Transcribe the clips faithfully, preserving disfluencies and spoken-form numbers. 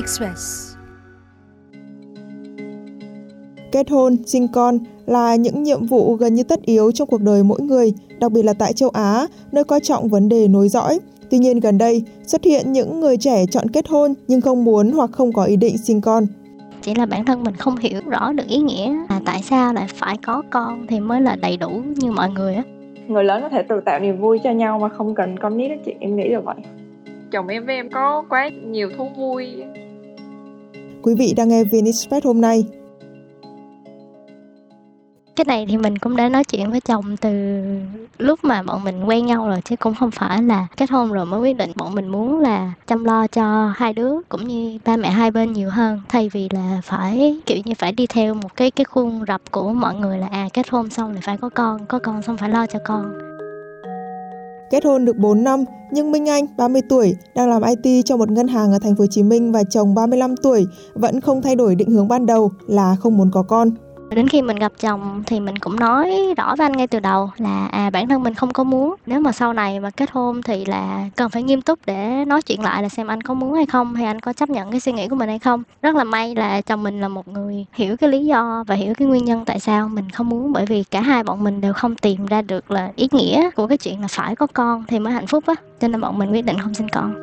Express. Kết hôn, sinh con là những nhiệm vụ gần như tất yếu trong cuộc đời mỗi người, đặc biệt là tại châu Á, nơi coi trọng vấn đề nối dõi. Tuy nhiên gần đây, xuất hiện những người trẻ chọn kết hôn nhưng không muốn hoặc không có ý định sinh con. Chỉ là bản thân mình không hiểu rõ được ý nghĩa là tại sao lại phải có con thì mới là đầy đủ như mọi người á. Người lớn có thể tự tạo niềm vui cho nhau mà không cần con nít đó chị, em nghĩ là vậy. Chồng em với em có quá nhiều thú vui. Quý vị đang nghe vê en Express hôm nay. Cái này thì mình cũng đã nói chuyện với chồng từ lúc mà bọn mình quen nhau rồi, chứ cũng không phải là kết hôn rồi mới quyết định. Bọn mình muốn là chăm lo cho hai đứa cũng như ba mẹ hai bên nhiều hơn, thay vì là phải kiểu như phải đi theo một cái cái khuôn rập của mọi người là à kết hôn xong thì phải có con, có con xong phải lo cho con. Kết hôn được bốn năm, nhưng Minh Anh, ba mươi tuổi, đang làm i tê cho một ngân hàng ở thành phố Hồ Chí Minh và chồng ba mươi lăm tuổi vẫn không thay đổi định hướng ban đầu là không muốn có con. Đến khi mình gặp chồng thì mình cũng nói rõ với anh ngay từ đầu là à bản thân mình không có muốn. Nếu mà sau này mà kết hôn thì là cần phải nghiêm túc để nói chuyện lại là xem anh có muốn hay không, hay anh có chấp nhận cái suy nghĩ của mình hay không. Rất là may là chồng mình là một người hiểu cái lý do và hiểu cái nguyên nhân tại sao mình không muốn, bởi vì cả hai bọn mình đều không tìm ra được là ý nghĩa của cái chuyện là phải có con thì mới hạnh phúc á, cho nên bọn mình quyết định không sinh con.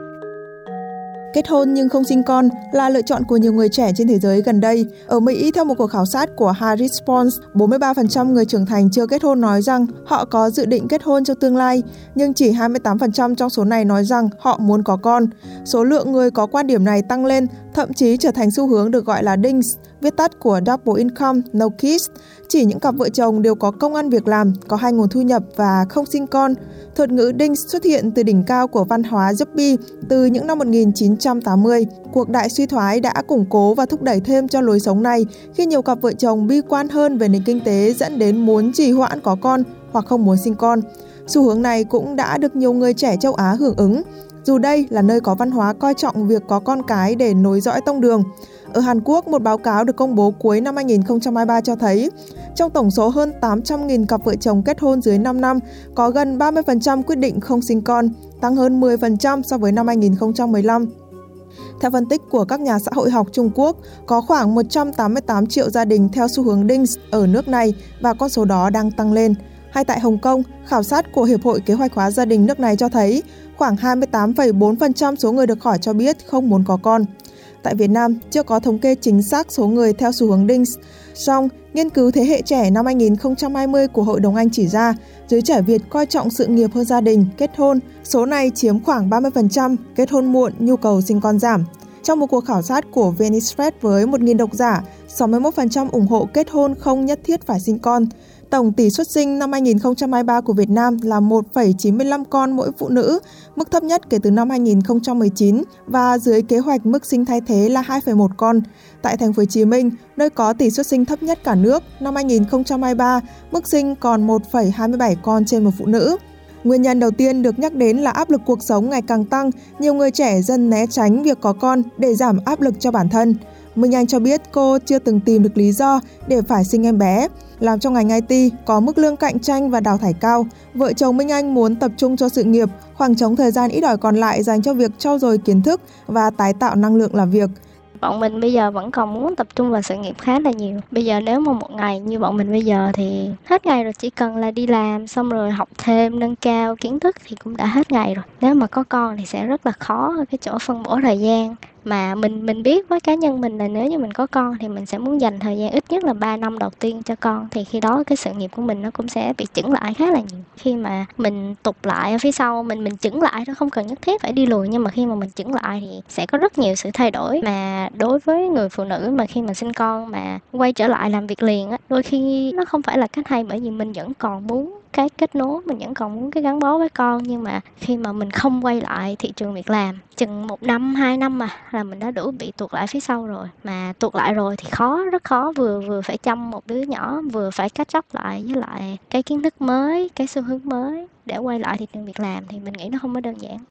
Kết hôn nhưng không sinh con là lựa chọn của nhiều người trẻ trên thế giới gần đây. Ở Mỹ, theo một cuộc khảo sát của Harris Poll, bốn mươi ba phần trăm người trưởng thành chưa kết hôn nói rằng họ có dự định kết hôn trong tương lai, nhưng chỉ hai mươi tám phần trăm trong số này nói rằng họ muốn có con. Số lượng người có quan điểm này tăng lên, thậm chí trở thành xu hướng được gọi là đê i en ét, viết tắt của Double Income, No Kids, chỉ những cặp vợ chồng đều có công ăn việc làm, có hai nguồn thu nhập và không sinh con. Thuật ngữ đê i en ét xuất hiện từ đỉnh cao của văn hóa yuppie từ những năm một nghìn chín trăm tám mươi. Cuộc đại suy thoái đã củng cố và thúc đẩy thêm cho lối sống này khi nhiều cặp vợ chồng bi quan hơn về nền kinh tế dẫn đến muốn trì hoãn có con hoặc không muốn sinh con. Xu hướng này cũng đã được nhiều người trẻ châu Á hưởng ứng, dù đây là nơi có văn hóa coi trọng việc có con cái để nối dõi tông đường. Ở Hàn Quốc, một báo cáo được công bố cuối năm hai nghìn không trăm hai mươi ba cho thấy, trong tổng số hơn tám trăm nghìn cặp vợ chồng kết hôn dưới năm năm, có gần ba mươi phần trăm quyết định không sinh con, tăng hơn mười phần trăm so với năm hai nghìn không trăm mười lăm. Theo phân tích của các nhà xã hội học Trung Quốc, có khoảng một trăm tám mươi tám triệu gia đình theo xu hướng đê i en ét ở nước này và con số đó đang tăng lên. Hay tại Hồng Kông, khảo sát của Hiệp hội Kế hoạch hóa gia đình nước này cho thấy khoảng hai mươi tám phẩy bốn phần trăm số người được hỏi cho biết không muốn có con. Tại Việt Nam, chưa có thống kê chính xác số người theo xu hướng đê i en ét. Song, nghiên cứu thế hệ trẻ năm hai nghìn không trăm hai mươi của Hội đồng Anh chỉ ra, giới trẻ Việt coi trọng sự nghiệp hơn gia đình, kết hôn. Số này chiếm khoảng ba mươi phần trăm, kết hôn muộn, nhu cầu sinh con giảm. Trong một cuộc khảo sát của vê en Express với một nghìn độc giả, sáu mươi mốt phần trăm ủng hộ kết hôn không nhất thiết phải sinh con. Tổng tỷ suất sinh năm hai nghìn không trăm hai mươi ba của Việt Nam là một phẩy chín mươi lăm con mỗi phụ nữ, mức thấp nhất kể từ năm hai nghìn không trăm mười chín và dưới kế hoạch mức sinh thay thế là hai phẩy một con. Tại thành phố Hồ Chí Minh, nơi có tỷ suất sinh thấp nhất cả nước, năm hai nghìn không trăm hai mươi ba, mức sinh còn một phẩy hai mươi bảy con trên một phụ nữ. Nguyên nhân đầu tiên được nhắc đến là áp lực cuộc sống ngày càng tăng, nhiều người trẻ dần né tránh việc có con để giảm áp lực cho bản thân. Minh Anh cho biết cô chưa từng tìm được lý do để phải sinh em bé. Làm trong ngành i tê, có mức lương cạnh tranh và đào thải cao. Vợ chồng Minh Anh muốn tập trung cho sự nghiệp, khoảng trống thời gian ít ỏi còn lại dành cho việc trau dồi kiến thức và tái tạo năng lượng làm việc. Bọn mình bây giờ vẫn còn muốn tập trung vào sự nghiệp khá là nhiều. Bây giờ nếu mà một ngày như bọn mình bây giờ thì hết ngày rồi, chỉ cần là đi làm xong rồi học thêm, nâng cao kiến thức thì cũng đã hết ngày rồi. Nếu mà có con thì sẽ rất là khó ở cái chỗ phân bổ thời gian. Mà mình mình biết với cá nhân mình là nếu như mình có con thì mình sẽ muốn dành thời gian ít nhất là ba năm đầu tiên cho con. Thì khi đó cái sự nghiệp của mình nó cũng sẽ bị chững lại khá là nhiều. Khi mà mình tụt lại ở phía sau, mình mình chững lại đó, không cần nhất thiết phải đi lùi. Nhưng mà khi mà mình chững lại thì sẽ có rất nhiều sự thay đổi. Mà đối với người phụ nữ mà khi mà sinh con mà quay trở lại làm việc liền á, đôi khi nó không phải là cách hay, bởi vì mình vẫn còn muốn cái kết nối, mình vẫn còn muốn cái gắn bó với con. Nhưng mà khi mà mình không quay lại thị trường việc làm chừng một năm, hai năm mà là mình đã đủ bị tuột lại phía sau rồi. Mà tuột lại rồi thì khó, rất khó, vừa vừa phải chăm một đứa nhỏ, vừa phải catch up lại với lại cái kiến thức mới, cái xu hướng mới để quay lại thị trường việc làm thì mình nghĩ nó không có đơn giản.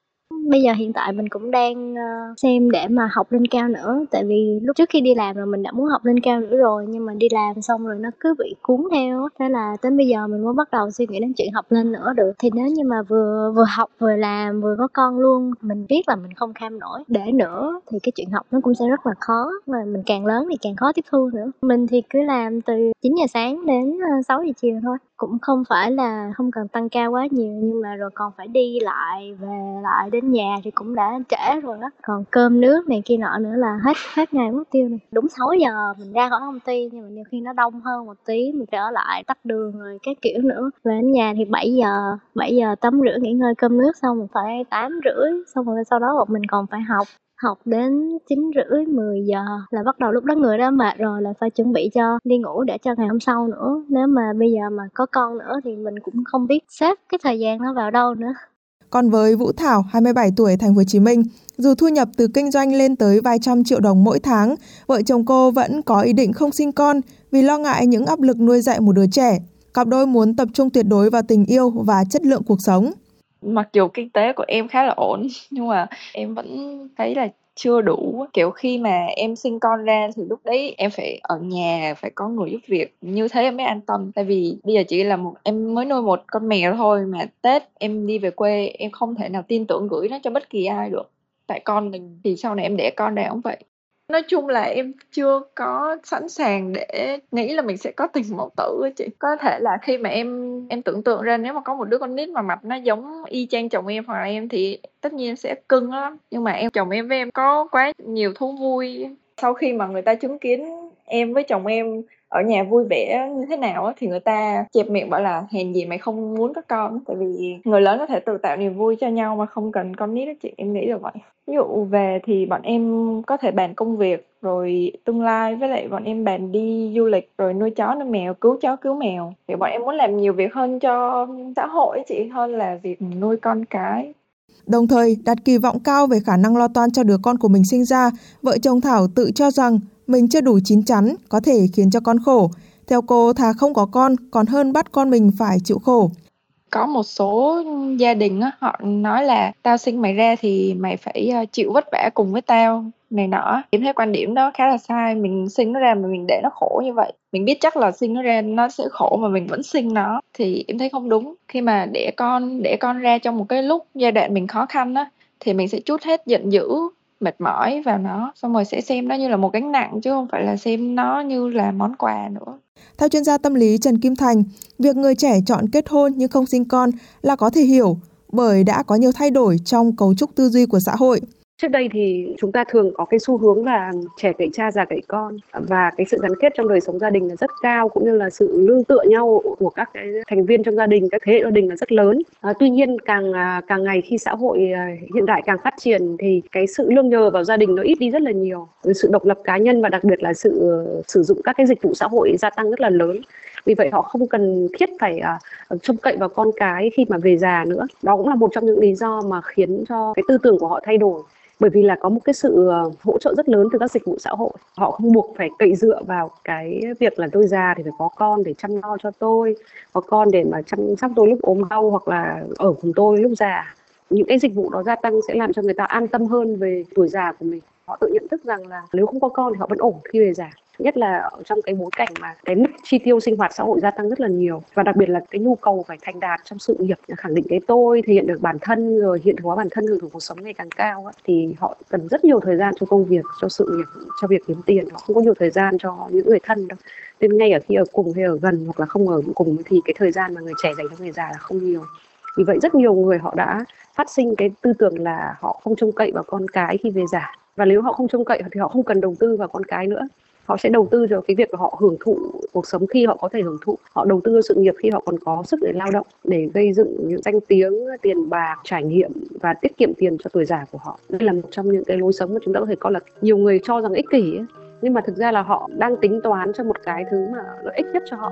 bây giờ hiện tại mình cũng đang uh, xem để mà học lên cao nữa. Tại vì lúc trước khi đi làm rồi mình đã muốn học lên cao nữa rồi, nhưng mà đi làm xong rồi nó cứ bị cuốn theo. Thế là đến bây giờ mình mới bắt đầu suy nghĩ đến chuyện học lên nữa được. Thì nếu như mà vừa vừa học vừa làm vừa có con luôn, mình biết là mình không kham nổi. Để nữa thì cái chuyện học nó cũng sẽ rất là khó, mà mình càng lớn thì càng khó tiếp thu nữa. Mình thì cứ làm từ chín giờ sáng đến sáu giờ chiều thôi, cũng không phải là không cần tăng ca quá nhiều, nhưng mà rồi còn phải đi lại về lại đến nhà thì cũng đã trễ rồi đó. Còn cơm nước này kia nọ nữa là hết hết ngày mất tiêu này. Đúng sáu giờ mình ra khỏi công ty, nhưng mà nhiều khi nó đông hơn một tí, mình phải ở lại tắt đường rồi cái kiểu nữa. Về đến nhà thì bảy giờ bảy giờ tắm rửa nghỉ ngơi cơm nước xong mình phải tám rưỡi, xong rồi sau đó bọn mình còn phải học học đến chín rưỡi mười giờ là bắt đầu, lúc đó người đã mệt rồi là phải chuẩn bị cho đi ngủ để cho ngày hôm sau nữa. Nếu mà bây giờ mà có con nữa thì mình cũng không biết xếp cái thời gian nó vào đâu nữa. Còn với Vũ Thảo, hai mươi bảy tuổi, thành phố Hồ Chí Minh, dù thu nhập từ kinh doanh lên tới vài trăm triệu đồng mỗi tháng, vợ chồng cô vẫn có ý định không sinh con vì lo ngại những áp lực nuôi dạy một đứa trẻ. Cặp đôi muốn tập trung tuyệt đối vào tình yêu và chất lượng cuộc sống. Mặc dù kinh tế của em khá là ổn, nhưng mà em vẫn thấy là chưa đủ. Kiểu khi mà em sinh con ra thì lúc đấy em phải ở nhà, phải có người giúp việc, như thế em mới an tâm. Tại vì bây giờ chỉ là một em mới nuôi một con mèo thôi, mà Tết em đi về quê em không thể nào tin tưởng gửi nó cho bất kỳ ai được. Tại con mình thì sau này em đẻ con ra cũng vậy. Nói chung là em chưa có sẵn sàng để nghĩ là mình sẽ có tình mẫu tử á chị. Có thể là khi mà em em tưởng tượng ra nếu mà có một đứa con nít mà mặt nó giống y chang chồng em hoặc là em thì tất nhiên em sẽ cưng lắm. Nhưng mà em chồng em với em có quá nhiều thú vui. Sau khi mà người ta chứng kiến em với chồng em ở nhà vui vẻ như thế nào á, thì người ta chẹp miệng bảo là hèn gì mày không muốn có con. Tại vì người lớn có thể tự tạo niềm vui cho nhau mà không cần con nít đó chị, em nghĩ là vậy. Ví dụ về thì bọn em có thể bàn công việc, rồi tương lai, với lại bọn em bàn đi du lịch, rồi nuôi chó nuôi mèo, cứu chó cứu mèo. Thì bọn em muốn làm nhiều việc hơn cho xã hội chị, hơn là việc nuôi con cái. Đồng thời đặt kỳ vọng cao về khả năng lo toan cho đứa con của mình sinh ra, vợ chồng Thảo tự cho rằng mình chưa đủ chín chắn, có thể khiến cho con khổ. Theo cô, thà không có con còn hơn bắt con mình phải chịu khổ. Có một số gia đình á, họ nói là tao sinh mày ra thì mày phải chịu vất vả cùng với tao này nọ. Em thấy quan điểm đó khá là sai. Mình sinh nó ra mà mình để nó khổ như vậy, mình biết chắc là sinh nó ra nó sẽ khổ mà mình vẫn sinh nó, thì em thấy không đúng. Khi mà đẻ con đẻ con ra trong một cái lúc giai đoạn mình khó khăn á, thì mình sẽ trút hết giận dữ, mệt mỏi vào nó, xong rồi sẽ xem nó như là một gánh nặng chứ không phải là xem nó như là món quà nữa. Theo chuyên gia tâm lý Trần Kim Thành, việc người trẻ chọn kết hôn nhưng không sinh con là có thể hiểu bởi đã có nhiều thay đổi trong cấu trúc tư duy của xã hội. Trước đây thì chúng ta thường có cái xu hướng là trẻ cậy cha già cậy con, và cái sự gắn kết trong đời sống gia đình là rất cao, cũng như là sự nương tựa nhau của các cái thành viên trong gia đình, các thế hệ gia đình là rất lớn. À, tuy nhiên càng càng ngày khi xã hội hiện đại càng phát triển thì cái sự nương nhờ vào gia đình nó ít đi rất là nhiều. Sự độc lập cá nhân và đặc biệt là sự sử dụng các cái dịch vụ xã hội gia tăng rất là lớn. Vì vậy họ không cần thiết phải uh, trông cậy vào con cái khi mà về già nữa. Đó cũng là một trong những lý do mà khiến cho cái tư tưởng của họ thay đổi. Bởi vì là có một cái sự hỗ trợ rất lớn từ các dịch vụ xã hội. Họ không buộc phải cậy dựa vào cái việc là tôi già thì phải có con để chăm lo cho tôi, có con để mà chăm sóc tôi lúc ốm đau hoặc là ở cùng tôi lúc già. Những cái dịch vụ đó gia tăng sẽ làm cho người ta an tâm hơn về tuổi già của mình. Họ tự nhận thức rằng là nếu không có con thì họ vẫn ổn khi về già. Nhất là ở trong cái bối cảnh mà cái mức chi tiêu sinh hoạt xã hội gia tăng rất là nhiều, và đặc biệt là cái nhu cầu phải thành đạt trong sự nghiệp, khẳng định cái tôi, thể hiện được bản thân, rồi hiện thực hóa bản thân, hưởng thụ cuộc sống ngày càng cao, thì họ cần rất nhiều thời gian cho công việc, cho sự nghiệp, cho việc kiếm tiền. Họ không có nhiều thời gian cho những người thân đâu. Nên ngay ở khi ở cùng hay ở gần hoặc là không ở cùng thì cái thời gian mà người trẻ dành cho người già là không nhiều. Vì vậy rất nhiều người họ đã phát sinh cái tư tưởng là họ không trông cậy vào con cái khi về già. Và nếu họ không trông cậy thì họ không cần đầu tư vào con cái nữa. Họ sẽ đầu tư cho cái việc họ hưởng thụ cuộc sống khi họ có thể hưởng thụ. Họ đầu tư cho sự nghiệp khi họ còn có sức để lao động, để gây dựng những danh tiếng, tiền bạc, trải nghiệm và tiết kiệm tiền cho tuổi già của họ. Đây là một trong những cái lối sống mà chúng ta có thể coi là nhiều người cho rằng ích kỷ ấy. Nhưng mà thực ra là họ đang tính toán cho một cái thứ mà lợi ích nhất cho họ.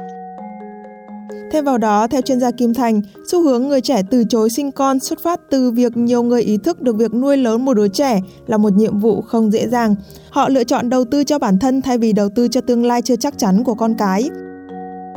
Thêm vào đó, theo chuyên gia Kim Thành, xu hướng người trẻ từ chối sinh con xuất phát từ việc nhiều người ý thức được việc nuôi lớn một đứa trẻ là một nhiệm vụ không dễ dàng. Họ lựa chọn đầu tư cho bản thân thay vì đầu tư cho tương lai chưa chắc chắn của con cái.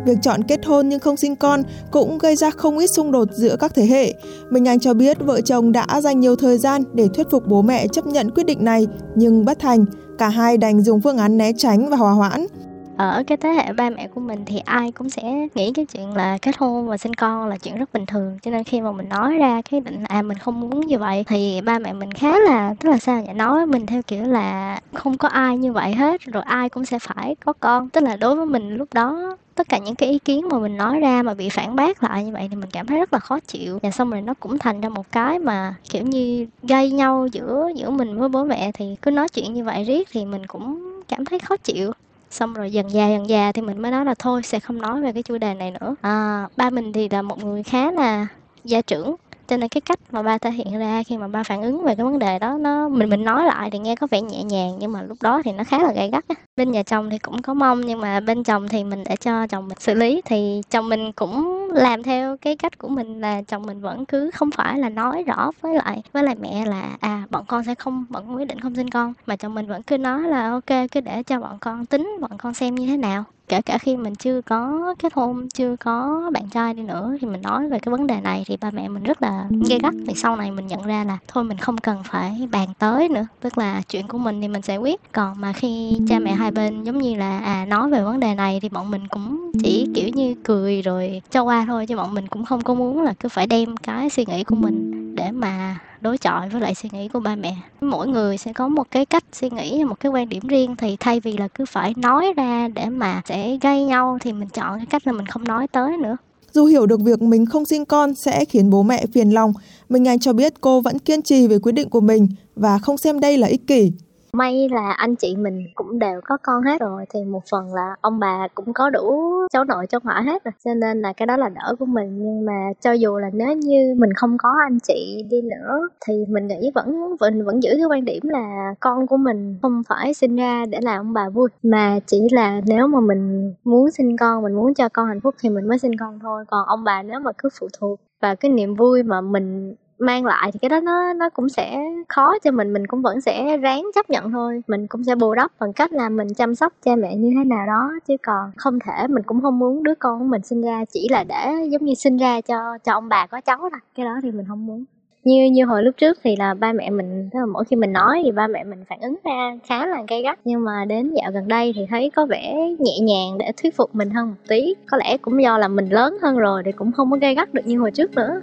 Việc chọn kết hôn nhưng không sinh con cũng gây ra không ít xung đột giữa các thế hệ. Minh Anh cho biết vợ chồng đã dành nhiều thời gian để thuyết phục bố mẹ chấp nhận quyết định này nhưng bất thành. Cả hai đành dùng phương án né tránh và hòa hoãn. Ở cái thế hệ ba mẹ của mình thì ai cũng sẽ nghĩ cái chuyện là kết hôn và sinh con là chuyện rất bình thường. Cho nên khi mà mình nói ra cái định là à, mình không muốn như vậy thì ba mẹ mình khá là, tức là sao nhỉ, nói mình theo kiểu là không có ai như vậy hết, rồi ai cũng sẽ phải có con. Tức là đối với mình lúc đó, tất cả những cái ý kiến mà mình nói ra mà bị phản bác lại như vậy thì mình cảm thấy rất là khó chịu. Và xong rồi nó cũng thành ra một cái mà kiểu như gây nhau giữa giữa mình với bố mẹ, thì cứ nói chuyện như vậy riết thì mình cũng cảm thấy khó chịu. Xong rồi dần dà dần dà thì mình mới nói là thôi sẽ không nói về cái chủ đề này nữa. À, ba mình thì là một người khá là gia trưởng, cho nên cái cách mà ba thể hiện ra khi mà ba phản ứng về cái vấn đề đó, nó mình mình nói lại thì nghe có vẻ nhẹ nhàng nhưng mà lúc đó thì nó khá là gay gắt á. Bên nhà chồng thì cũng có mong nhưng mà bên chồng thì mình để cho chồng mình xử lý, thì chồng mình cũng làm theo cái cách của mình, là chồng mình vẫn cứ không phải là nói rõ với lại với lại mẹ là à bọn con sẽ không, bọn con quyết định không sinh con, mà chồng mình vẫn cứ nói là ok, cứ để cho bọn con tính, bọn con xem như thế nào. Kể cả khi mình chưa có kết hôn, chưa có bạn trai đi nữa thì mình nói về cái vấn đề này thì ba mẹ mình rất là gay gắt. Thì sau này mình nhận ra là thôi mình không cần phải bàn tới nữa, tức là chuyện của mình thì mình sẽ quyết. Còn mà khi cha mẹ hai bên giống như là à nói về vấn đề này thì bọn mình cũng chỉ kiểu như cười rồi cho qua thôi, chứ bọn mình cũng không có muốn là cứ phải đem cái suy nghĩ của mình để mà đối chọi với lại suy nghĩ của ba mẹ. Mỗi người sẽ có một cái cách suy nghĩ, một cái quan điểm riêng, thì thay vì là cứ phải nói ra để mà sẽ gây nhau thì mình chọn cái cách là mình không nói tới nữa. Dù hiểu được việc mình không sinh con sẽ khiến bố mẹ phiền lòng, Minh Anh cho biết cô vẫn kiên trì về quyết định của mình và không xem đây là ích kỷ. May là anh chị mình cũng đều có con hết rồi, thì một phần là ông bà cũng có đủ cháu nội cháu ngoại hết rồi, cho nên là cái đó là đỡ của mình. Nhưng mà cho dù là nếu như mình không có anh chị đi nữa thì mình nghĩ vẫn vẫn vẫn giữ cái quan điểm là con của mình không phải sinh ra để làm ông bà vui, mà chỉ là nếu mà mình muốn sinh con, mình muốn cho con hạnh phúc thì mình mới sinh con thôi. Còn ông bà nếu mà cứ phụ thuộc vào cái niềm vui mà mình mang lại thì cái đó nó nó cũng sẽ khó cho mình, mình cũng vẫn sẽ ráng chấp nhận thôi. Mình cũng sẽ bù đắp bằng cách là mình chăm sóc cha mẹ như thế nào đó, chứ còn không thể, mình cũng không muốn đứa con của mình sinh ra chỉ là để giống như sinh ra cho cho ông bà có cháu thôi. Cái đó thì mình không muốn. Như như hồi lúc trước thì là ba mẹ mình, tức là mỗi khi mình nói thì ba mẹ mình phản ứng ra khá là gay gắt, nhưng mà đến dạo gần đây thì thấy có vẻ nhẹ nhàng để thuyết phục mình hơn một tí. Có lẽ cũng do là mình lớn hơn rồi thì cũng không có gay gắt được như hồi trước nữa.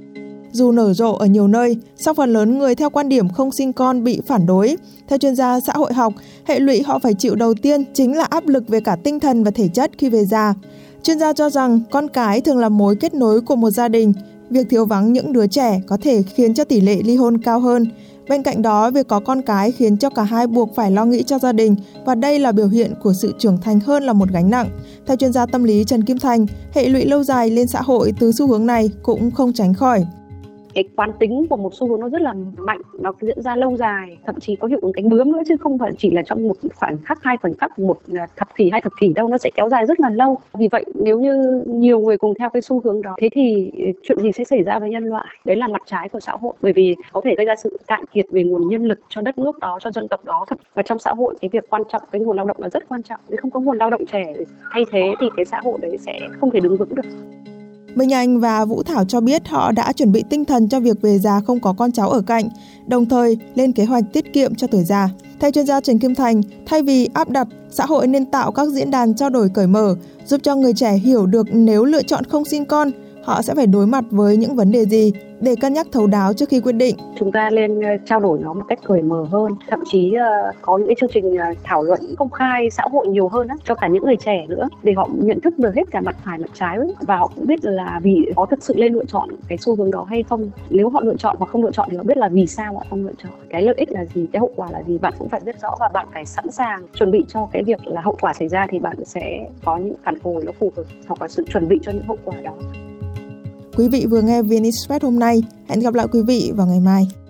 Dù nở rộ ở nhiều nơi, song phần lớn người theo quan điểm không sinh con bị phản đối. Theo chuyên gia xã hội học, hệ lụy họ phải chịu đầu tiên chính là áp lực về cả tinh thần và thể chất khi về già. Chuyên gia cho rằng con cái thường là mối kết nối của một gia đình. Việc thiếu vắng những đứa trẻ có thể khiến cho tỷ lệ ly hôn cao hơn. Bên cạnh đó, việc có con cái khiến cho cả hai buộc phải lo nghĩ cho gia đình, và đây là biểu hiện của sự trưởng thành hơn là một gánh nặng. Theo chuyên gia tâm lý Trần Kim Thành, hệ lụy lâu dài lên xã hội từ xu hướng này cũng không tránh khỏi. Cái quán tính của một xu hướng nó rất là mạnh, nó diễn ra lâu dài, thậm chí có hiệu ứng cánh bướm nữa, chứ không phải chỉ là trong một khoảnh khắc, hai khoảnh khắc, một thập kỷ, hai thập kỷ đâu, nó sẽ kéo dài rất là lâu. Vì vậy nếu như nhiều người cùng theo cái xu hướng đó, thế thì chuyện gì sẽ xảy ra với nhân loại? Đấy là mặt trái của xã hội, bởi vì có thể gây ra sự cạn kiệt về nguồn nhân lực cho đất nước đó, cho dân tộc đó. Và trong xã hội cái việc quan trọng, cái nguồn lao động là rất quan trọng. Nếu không có nguồn lao động trẻ thay thế thì cái xã hội đấy sẽ không thể đứng vững được. Minh Anh và Vũ Thảo cho biết họ đã chuẩn bị tinh thần cho việc về già không có con cháu ở cạnh, đồng thời lên kế hoạch tiết kiệm cho tuổi già. Theo chuyên gia Trần Kim Thành, thay vì áp đặt, xã hội nên tạo các diễn đàn trao đổi cởi mở, giúp cho người trẻ hiểu được nếu lựa chọn không sinh con, họ sẽ phải đối mặt với những vấn đề gì để cân nhắc thấu đáo trước khi quyết định. Chúng ta nên trao đổi nó một cách cởi mở hơn, thậm chí uh, có những cái chương trình uh, thảo luận công khai xã hội nhiều hơn á, cho cả những người trẻ nữa, để họ nhận thức được hết cả mặt phải mặt trái ấy. Và họ cũng biết là vì có thực sự lên lựa chọn cái xu hướng đó hay không. Nếu họ lựa chọn hoặc không lựa chọn thì họ biết là vì sao họ không lựa chọn, cái lợi ích là gì, cái hậu quả là gì, bạn cũng phải biết rõ, và bạn phải sẵn sàng chuẩn bị cho cái việc là hậu quả xảy ra thì bạn sẽ có những phản hồi nó phù hợp, hoặc là sự chuẩn bị cho những hậu quả đó. Quý vị vừa nghe vê en Express hôm nay. Hẹn gặp lại quý vị vào ngày mai.